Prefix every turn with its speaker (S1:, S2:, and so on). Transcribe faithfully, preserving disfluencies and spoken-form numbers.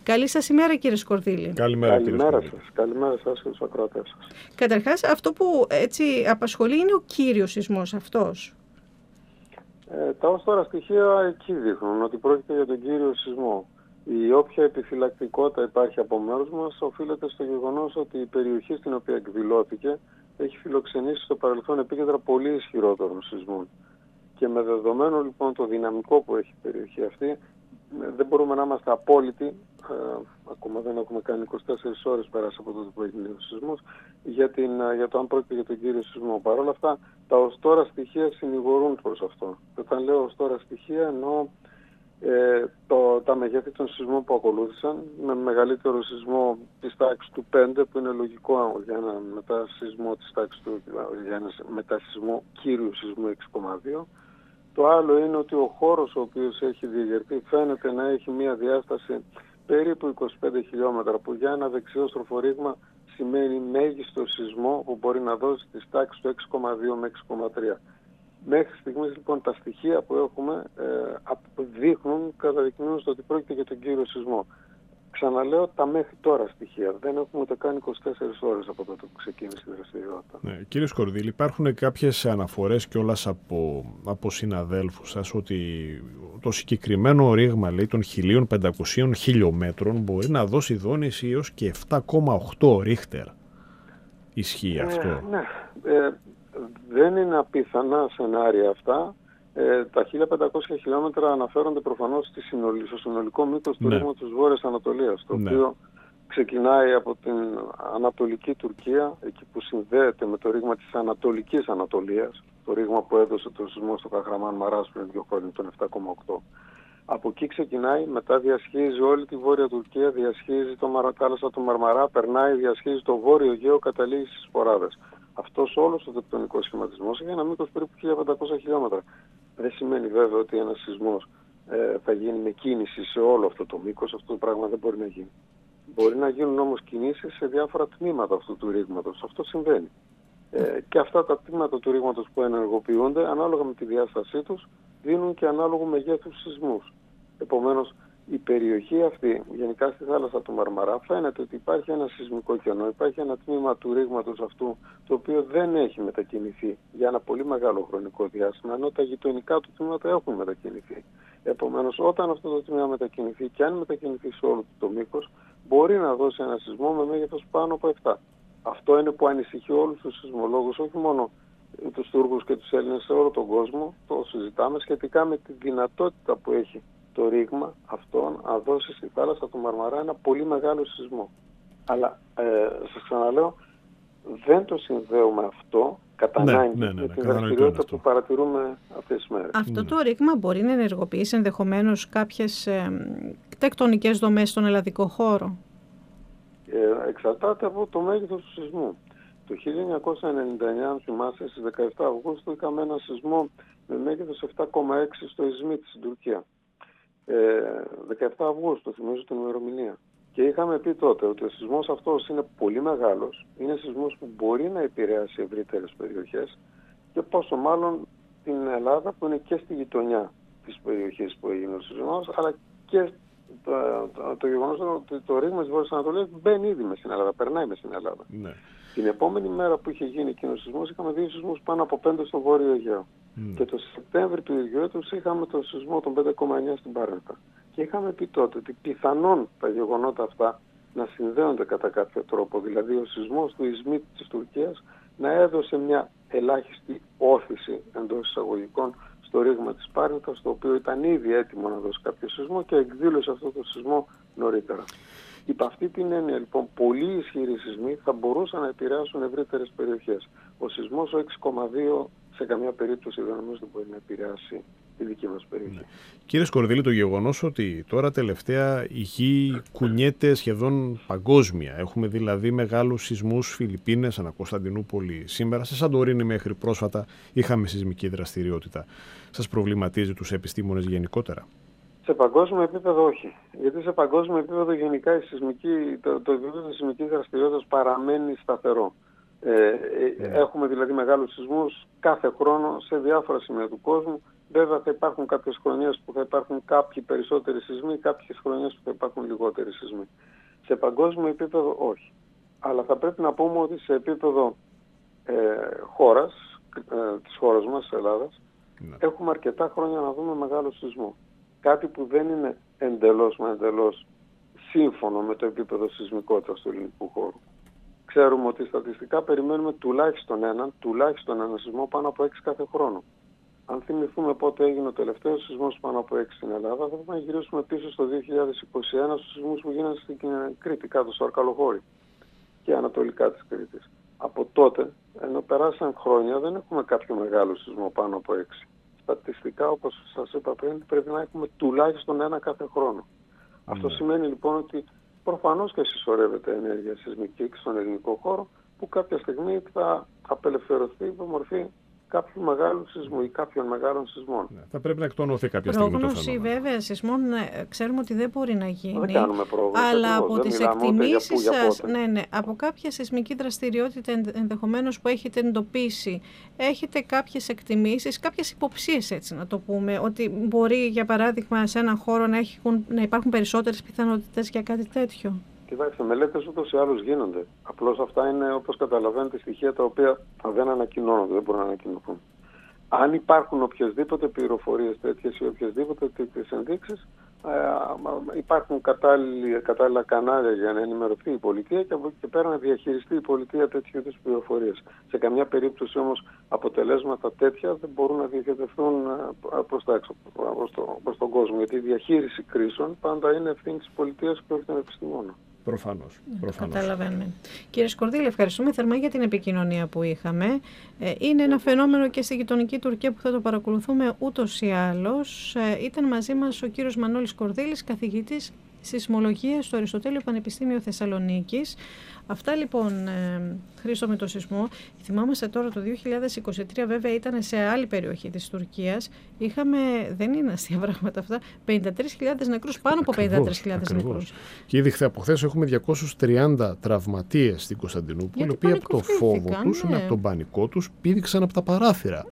S1: Καλή σας ημέρα, κύριε Σκορδίλη.
S2: Καλημέρα,
S3: Καλημέρα σας. Καλημέρα σας και τους ακροατές σας.
S1: Καταρχάς, αυτό που έτσι απασχολεί είναι ο κύριος σεισμός αυτός.
S3: Ε, τα ως τώρα στοιχεία εκεί δείχνουν ότι πρόκειται για τον κύριο σεισμό. Η όποια επιφυλακτικότητα υπάρχει από μέρους μας οφείλεται στο γεγονός ότι η περιοχή στην οποία εκδηλώθηκε έχει φιλοξενήσει στο παρελθόν επίκεντρα πολύ ισχυρότερων σεισμών. Και με δεδομένο λοιπόν το δυναμικό που έχει η περιοχή αυτή, δεν μπορούμε να είμαστε απόλυτοι, ε, ακόμα δεν έχουμε κάνει είκοσι τέσσερις ώρες πέρασε από τότε που έγινε ο σεισμός, για, την, για το αν πρόκειται για τον κύριο σεισμό. Παρ' όλα αυτά, τα ως τώρα στοιχεία συνηγορούν προς αυτό. Όταν λέω ως τώρα στοιχεία, εννοώ ε, το, τα μεγέθη των σεισμών που ακολούθησαν, με μεγαλύτερο σεισμό της τάξης του πέντε, που είναι λογικό για ένα μετασεισμό της τάξης του, για ένα μετασεισμό κύριου σεισμού έξι κόμμα δύο. Το άλλο είναι ότι ο χώρος ο οποίος έχει διεγερθεί φαίνεται να έχει μια διάσταση περίπου είκοσι πέντε χιλιόμετρα, που για ένα δεξιόστροφο ρήγμα σημαίνει μέγιστο σεισμό που μπορεί να δώσει τις τάξεις του έξι κόμμα δύο με έξι κόμμα τρία. Μέχρι στιγμής λοιπόν τα στοιχεία που έχουμε ε, δείχνουν, καταδεικνύουν στο ότι πρόκειται για τον κύριο σεισμό. Ξαναλέω τα μέχρι τώρα στοιχεία. Δεν έχουμε ούτε καν είκοσι τέσσερις ώρες από τότε που ξεκίνησε η δραστηριότητα.
S2: Ναι, κύριε Σκορδίλη, υπάρχουν κάποιες αναφορές κιόλας από, από συναδέλφους σας ότι το συγκεκριμένο ρήγμα, λέει, των χίλια πεντακόσιων χιλιόμετρων μπορεί να δώσει δόνηση έως και επτά κόμμα οκτώ ρίχτερ. Ισχύει αυτό?
S3: Ε, ναι. Ε, δεν είναι απίθανα σενάρια αυτά. Ε, τα χίλια πεντακόσια χιλιόμετρα αναφέρονται προφανώς στη συνολ, στο συνολικό μήκος του
S2: ναι.
S3: ρήγματος Βόρειας Ανατολίας, το ναι. οποίο ξεκινάει από την Ανατολική Τουρκία, εκεί που συνδέεται με το ρήγμα της Ανατολικής Ανατολίας, το ρήγμα που έδωσε το σεισμό στο Καχραμάν Μαράς πριν δύο χρόνια, τον επτά κόμμα οκτώ. Από εκεί ξεκινάει, μετά διασχίζει όλη τη Βόρεια Τουρκία, διασχίζει το Μαρακάλασα του Μαρμαρά, περνάει, διασχίζει το Βόρειο Αιγαίο, καταλήγει στις Σποράδες. Αυτός όλος ο τεκτονικός σχηματισμός έχει ένα μήκος περίπου χίλια πεντακόσια χιλιόμετρα. Δεν σημαίνει βέβαια ότι ένας σεισμός ε, θα γίνει με κίνηση σε όλο αυτό το μήκος, αυτό το πράγμα δεν μπορεί να γίνει. Μπορεί να γίνουν όμως κινήσεις σε διάφορα τμήματα αυτού του ρήγματος. Αυτό συμβαίνει. Ε, και αυτά τα τμήματα του ρήγματος που ενεργοποιούνται, ανάλογα με τη διάστασή τους, δίνουν και ανάλογο μεγέθους σεισμούς. Επομένως, η περιοχή αυτή, γενικά στη θάλασσα του Μαρμαρά, φαίνεται ότι υπάρχει ένα σεισμικό κενό, υπάρχει ένα τμήμα του ρήγματος αυτού, το οποίο δεν έχει μετακινηθεί για ένα πολύ μεγάλο χρονικό διάστημα, ενώ τα γειτονικά του τμήματα έχουν μετακινηθεί. Επομένως, όταν αυτό το τμήμα μετακινηθεί και αν μετακινηθεί σε όλο το μήκος, μπορεί να δώσει ένα σεισμό με μέγεθος πάνω από επτά. Αυτό είναι που ανησυχεί όλους τους σεισμολόγους, όχι μόνο τους Τούρκους και τους Έλληνες, σε όλο τον κόσμο. Το συζητάμε σχετικά με τη δυνατότητα που έχει το ρήγμα αυτόν να δώσει στη θάλασσα του Μαρμαρά ένα πολύ μεγάλο σεισμό. Αλλά ε, σας ξαναλέω, δεν το συνδέουμε αυτό κατά
S2: ναι,
S3: ανάγκη
S2: ναι, ναι, ναι,
S3: με τη δραστηριότητα που παρατηρούμε αυτές τις μέρες.
S1: Αυτό το ρήγμα μπορεί να ενεργοποιήσει ενδεχομένως κάποιες ε, τεκτονικές δομές στον ελλαδικό χώρο?
S3: Ε, εξαρτάται από το μέγεθος του σεισμού. Το χίλια εννιακόσια ενενήντα εννιά, αν θυμάστε, στις δεκαεπτά Αυγούστου είχαμε ένα σεισμό με μέγεθος επτά κόμμα έξι στο Ισμίτ στην Τουρκία. Ε, δεκαεπτά Αυγούστου, θυμίζω την ημερομηνία. Και είχαμε πει τότε ότι ο σεισμός αυτός είναι πολύ μεγάλος, είναι σεισμός που μπορεί να επηρεάσει ευρύτερες περιοχές και πόσο μάλλον την Ελλάδα που είναι και στη γειτονιά της περιοχής που έγινε ο σεισμός, αλλά και το, το, το γεγονός ότι το ρήγμα της Βόρειας Ανατολίας μπαίνει ήδη μες στην Ελλάδα, περνάει μες στην Ελλάδα.
S2: Ναι.
S3: Την επόμενη μέρα που είχε γίνει εκείνος ο σεισμός είχαμε δύο σεισμούς πάνω από πέντε στο Βόρειο Αιγαίο. Mm. Και το Σεπτέμβρη του ίδιου έτους είχαμε το σεισμό των πέντε κόμμα εννιά στην Πάρνηθα. Και είχαμε πει τότε ότι πιθανόν τα γεγονότα αυτά να συνδέονται κατά κάποιο τρόπο. Δηλαδή ο σεισμός του Ισμίτ της Τουρκίας να έδωσε μια ελάχιστη όθηση εντός εισαγωγικών στο ρήγμα της Πάρνηθας, το οποίο ήταν ήδη έτοιμο να δώσει κάποιο σεισμό και εκδήλωσε αυτό το σεισμό νωρίτερα. Υπ' αυτή την έννοια λοιπόν πολύ ισχυροί σεισμοί θα μπορούσαν να επηρεάσουν ευρύτερες περιοχές. Ο σεισμός ο έξι κόμμα δύο σε καμία περίπτωση δεν νομίζω ότι μπορεί να επηρεάσει τη δική μας περιοχή. Ναι.
S2: Κύριε Σκορδίλη, το γεγονός ότι τώρα τελευταία η γη κουνιέται σχεδόν παγκόσμια. Έχουμε δηλαδή μεγάλους σεισμούς Φιλιππίνες, ανά Κωνσταντινούπολη σήμερα. Σε Σαντορίνη μέχρι πρόσφατα είχαμε σεισμική δραστηριότητα. Σας προβληματίζει τους επιστήμονες γενικότερα?
S3: Σε παγκόσμιο επίπεδο όχι. Γιατί σε παγκόσμιο επίπεδο γενικά η σεισμική, το, το επίπεδο της σεισμικής δραστηριότητας παραμένει σταθερό. Ε, ε, yeah. Έχουμε δηλαδή μεγάλους σεισμούς κάθε χρόνο σε διάφορα σημεία του κόσμου Βέβαια θα υπάρχουν κάποιες χρονιές που θα υπάρχουν κάποιοι περισσότεροι σεισμοί, κάποιες χρονιές που θα υπάρχουν λιγότεροι σεισμοί. Σε παγκόσμιο επίπεδο όχι. Αλλά θα πρέπει να πούμε ότι σε επίπεδο ε, χώρας, ε, της χώρας μας, της Ελλάδας, ναι. έχουμε αρκετά χρόνια να δούμε μεγάλο σεισμό. Κάτι που δεν είναι εντελώς με εντελώς σύμφωνο με το επίπεδο σεισμικότητας του ελληνικού χώρου. Ξέρουμε ότι στατιστικά περιμένουμε τουλάχιστον έναν, τουλάχιστον ένα σεισμό πάνω από έξι κάθε χρόνο. Αν θυμηθούμε πότε έγινε ο τελευταίος σεισμός πάνω από έξι στην Ελλάδα, θα πρέπει να γυρίσουμε πίσω στο δύο χιλιάδες είκοσι ένα στους σεισμούς που γίνανε στην Κρήτη, κάτω στο Αρκαλοχώρι και ανατολικά της Κρήτης. Από τότε, ενώ περάσαν χρόνια, δεν έχουμε κάποιο μεγάλο σεισμό πάνω από έξι. Στατιστικά, όπως σας είπα πριν, πρέπει να έχουμε τουλάχιστον ένα κάθε χρόνο. Mm. Αυτό σημαίνει λοιπόν ότι προφανώς και συσσωρεύεται ενέργεια σεισμική στον ελληνικό χώρο, που κάποια στιγμή θα απελευθερωθεί υπό μορφή κάποιου μεγάλου σεισμού ή κάποιων μεγάλων σεισμών.
S2: Ναι, θα πρέπει να εκτονωθεί κάποια στιγμή.
S1: Πρόγνωση βέβαια σεισμών ξέρουμε ότι δεν μπορεί να γίνει.
S3: Δεν κάνουμε πρόγνωση.
S1: Αλλά
S3: ακριβώς.
S1: από τις εκτιμήσεις σας, ναι, ναι, από κάποια σεισμική δραστηριότητα ενδεχομένως που έχετε εντοπίσει, έχετε κάποιες εκτιμήσεις, κάποιες υποψίες, έτσι να το πούμε, ότι μπορεί για παράδειγμα σε έναν χώρο να, έχουν, να υπάρχουν περισσότερες πιθανότητες για κάτι τέτοιο?
S3: Κοιτάξτε, μελέτες ούτως ή άλλως γίνονται. Απλώς αυτά είναι, όπως καταλαβαίνετε, στοιχεία τα οποία δεν ανακοινώνονται, δεν μπορούν να ανακοινωθούν. Αν υπάρχουν οποιασδήποτε πληροφορίες τέτοιες ή οποιασδήποτε τέτοιες ενδείξεις, ε, υπάρχουν κατάλληλα κανάλια για να ενημερωθεί η πολιτεία και από εκεί και πέρα να διαχειριστεί η πολιτεία τέτοιου είδους πληροφορίες. Σε καμιά περίπτωση όμως αποτελέσματα τέτοια δεν μπορούν να διοχετευτούν προς τα έξω, προς, το, προς τον κόσμο. Γιατί η διαχείριση κρίσεων πάντα είναι ευθύνη της πολιτείας και όχι των επιστημόνων.
S2: Προφανώς, προφανώς.
S1: Καταλαβαίνουμε. Κύριε Σκορδίλη, ευχαριστούμε θερμά για την επικοινωνία που είχαμε. Είναι ένα φαινόμενο και στη γειτονική Τουρκία που θα το παρακολουθούμε ούτως ή άλλως. Ήταν μαζί μας ο κύριος Μανώλης Σκορδίλης, καθηγητής σεισμολογίας στο Αριστοτέλειο Πανεπιστήμιο Θεσσαλονίκης. Αυτά λοιπόν, ε, Χρήστο, με το σεισμό. Θυμάμαστε τώρα το δύο χιλιάδες είκοσι τρία, βέβαια ήταν σε άλλη περιοχή της Τουρκίας. Είχαμε, δεν είναι αστεία πράγματα αυτά, πενήντα τρεις χιλιάδες νεκρούς, πάνω από πενήντα τρεις χιλιάδες νεκρούς.
S2: Και ήδη από χθες έχουμε διακόσιους τριάντα τραυματίες στην Κωνσταντινούπολη, οι οποίοι από το φόβο τους, ναι. από τον πανικό τους, πήδηξαν από τα παράθυρα.